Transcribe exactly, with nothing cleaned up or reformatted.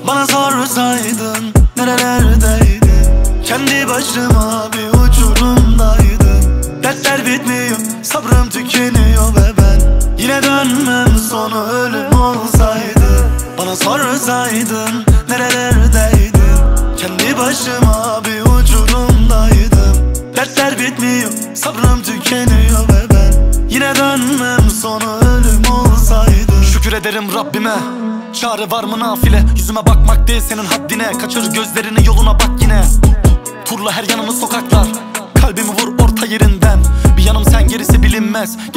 Bana sorsaydın nerelerdeydin, kendi başıma bir uçurumdaydım. Dertler bitmiyor, sabrım tükeniyor ve ben yine dönmem, sonu ölüm olsaydı. Bana sorsaydın nerelerdeydin, kendi başıma bir uçurumdaydım. Dertler bitmiyor, sabrım tükeniyor ve ben yine dönmem, sonu ölüm olsaydı. Şükür ederim Rabbime, çare var mı nafile? Yüzüme bakmak değil senin haddine, kaçır gözlerini yoluna bak yine. Turla her yanımı sokaklar, kalbimi vur orta yerinden. Bir yanım sen gerisi bilinmez.